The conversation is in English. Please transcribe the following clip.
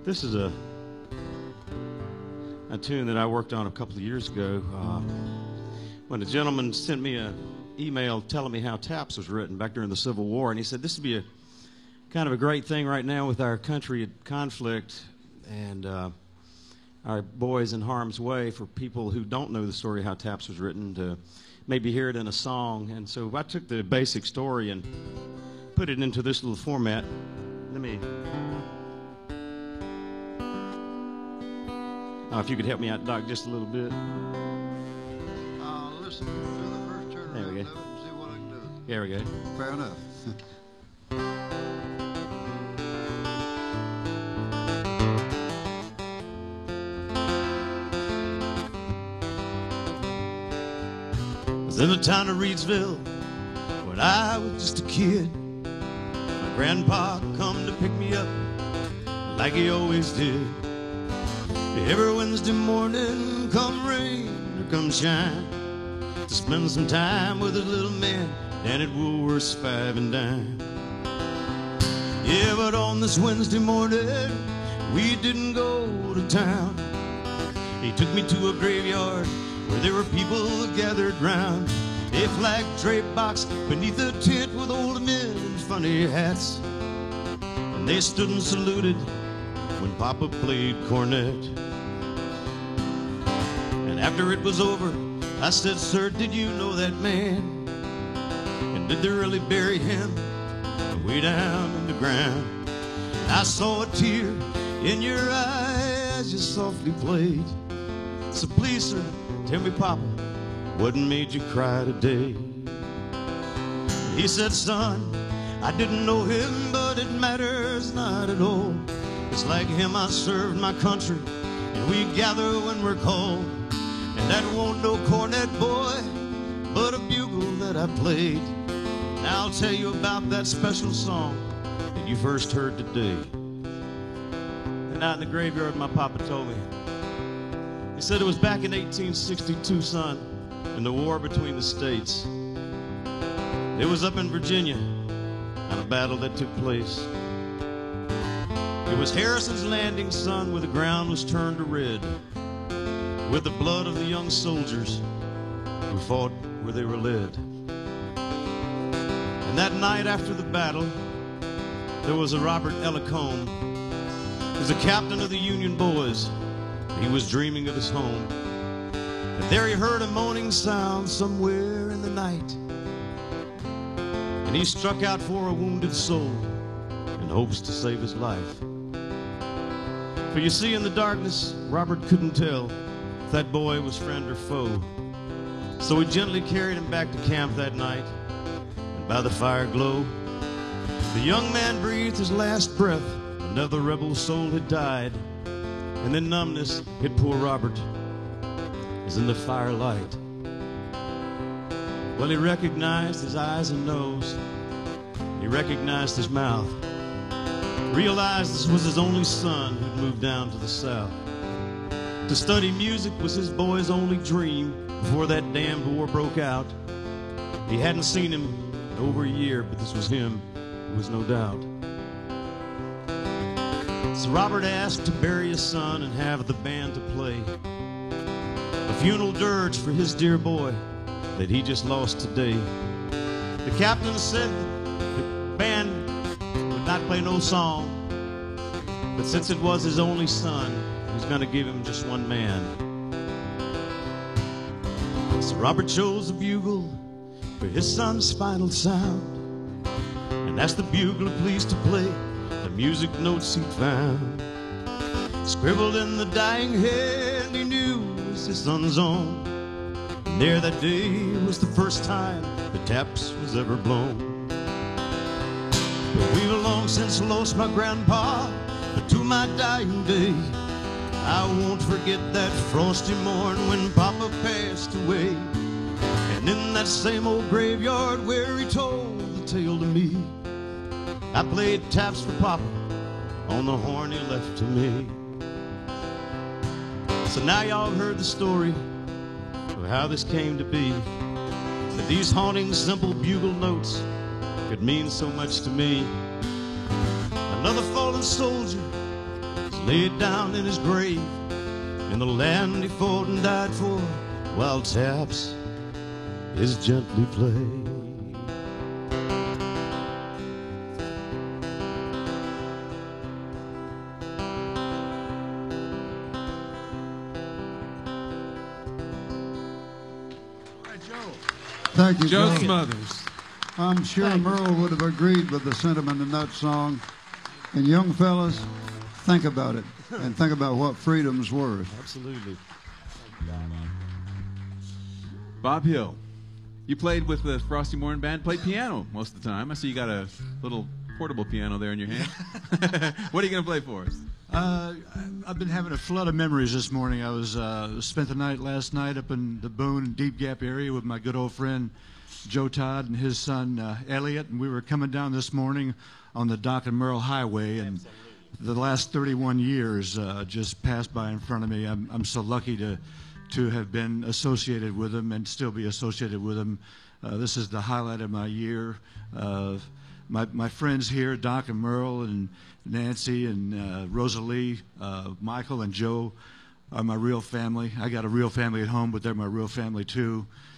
This is a tune that I worked on a couple of years ago when a gentleman sent me an email telling me how Taps was written back during the Civil War, and he said this would be a kind of a great thing right now with our country at conflict and our boys in harm's way, for people who don't know the story of how Taps was written to maybe hear it in a song. And so I took the basic story and put it into this little format. Let me... if you could help me out, Doc, just a little bit. Listen, do the first turn there we around go. of it and see what I can do. There we go. Fair enough. I was in the town of Reidsville when I was just a kid. My grandpa come to pick me up like he always did. Every Wednesday morning, come rain or come shine, to spend some time with his little man down at Woolworth's 5 and Dime. Yeah, but on this Wednesday morning, we didn't go to town. He took me to a graveyard where there were people gathered round. A flag draped box beneath a tent with old men in funny hats, and they stood and saluted when Papa played cornet. And after it was over, I said, "Sir, did you know that man? And did they really bury him way down in the ground?" And I saw a tear in your eye as you softly played. So please, sir, tell me, Papa, what made you cry today? And he said, "Son, I didn't know him, but it matters not at all. It's like him I served my country, and we gather when we're called. And that won't no cornet boy, but a bugle that I played. Now I'll tell you about that special song that you first heard today." And out in the graveyard, my papa told me, he said it was back in 1862, son, in the war between the states. It was up in Virginia on a battle that took place. It was Harrison's Landing, son, where the ground was turned to red with the blood of the young soldiers who fought where they were led. And that night after the battle, there was a Robert Ellicombe. He was the captain of the Union boys. He was dreaming of his home. And there he heard a moaning sound somewhere in the night. And he struck out for a wounded soul in hopes to save his life. For you see, in the darkness, Robert couldn't tell if that boy was friend or foe. So he gently carried him back to camp that night, and by the fire glow, the young man breathed his last breath. Another rebel soul had died, and then numbness hit poor Robert as in the firelight. Well, he recognized his eyes and nose. He recognized his mouth. Realized this was his only son who'd moved down to the south. To study music was his boy's only dream before that damned war broke out. He hadn't seen him in over a year, but this was him, there was no doubt. So Robert asked to bury his son and have the band to play a funeral dirge for his dear boy that he just lost today. The captain said the band would not play no song, but since it was his only son, he's gonna give him just one man. So Robert chose a bugle for his son's final sound, and asked the bugler please to play the music notes he'd found. Scribbled in the dying hand he knew was his son's own, and there that day was the first time the taps was ever blown. But we've long since lost my grandpa, but to my dying day I won't forget that frosty morn when Papa passed away. And in that same old graveyard where he told the tale to me, I played taps for Papa on the horn he left to me. So now y'all heard the story of how this came to be, that these haunting simple bugle notes could mean so much to me. Another fallen soldier laid down in his grave in the land he fought and died for, while taps is gently played. Thank you, Joe Joe. Smothers. I'm sure Merle would have agreed with the sentiment in that song. And young fellas, think about it and think about what freedom's worth. Absolutely. Bob Hill, you played with the Frosty Morn Band, played piano most of the time. I see you got a little portable piano there in your hand. What are you going to play for us? I've been having a flood of memories this morning. I was spent the night last night up in the Boone and Deep Gap area with my good old friend Joe Todd and his son Elliot, and we were coming down this morning on the Dock and Merle Highway, and the last 31 years just passed by in front of me. I'm so lucky to have been associated with them and still be associated with them. This is the highlight of my year. My friends here, Doc and Merle and Nancy and Rosalie, Michael and Joe are my real family. I got a real family at home, but they're my real family too.